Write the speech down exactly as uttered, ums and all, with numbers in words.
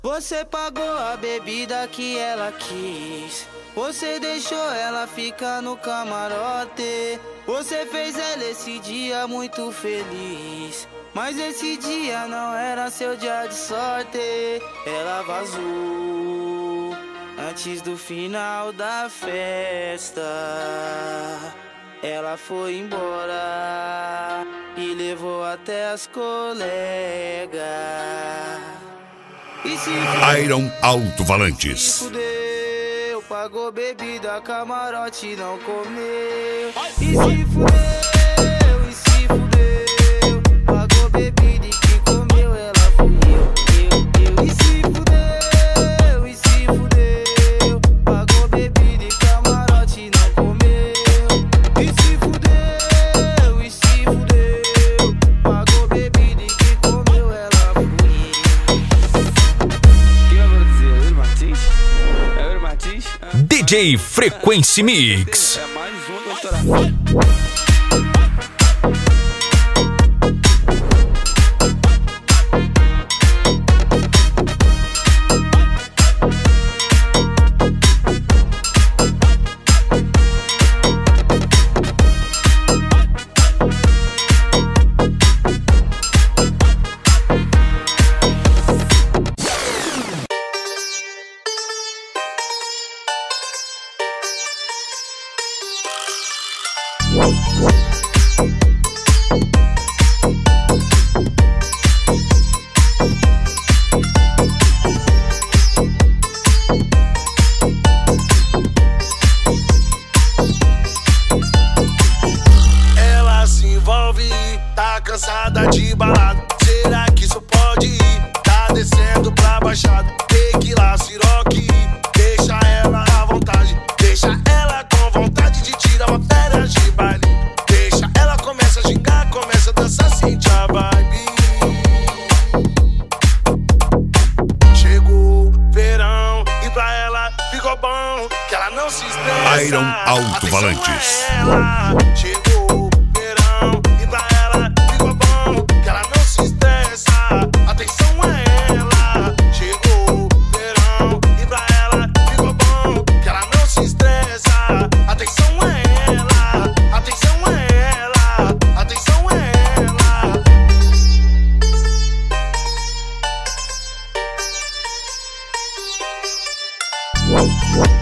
Você pagou a bebida que ela quis. Você deixou ela ficar no camarote. Você fez ela esse dia muito feliz. Mas esse dia não era seu dia de sorte. Ela vazou antes do final da festa. Ela foi embora e levou até as colegas. E se Iron Alto-Falantes. se fudeu, pagou bebida, camarote não comeu. E se fudeu, e se fudeu, pagou bebida e quem comeu ela fui eu, eu, eu. E se fudeu, e se fudeu, pagou bebida e camarote não comeu. E se fudeu, e se fudeu, pagou bebida e quem comeu ela fui eu. D J Frequency Mix. É mais um, doutora. Ela se envolve, tá cansada de balada. Será que isso pode ir? Tá descendo pra baixada. Tequila, siroque, deixa ela à vontade. Deixa ela com vontade de tirar uma férias de baile. Deixa ela começa a gingar, começa a dançar, sente a vibe. Chegou verão e pra ela ficou bom, que ela não se estressa. Iron Alto-Falantes. Atenção a ela. Chegou verão e pra ela ficou bom, que ela não se estressa. Atenção a ela. Chegou verão e pra ela ficou bom, que ela não se estressa. Atenção a ela. Atenção a ela. Atenção a ela. What?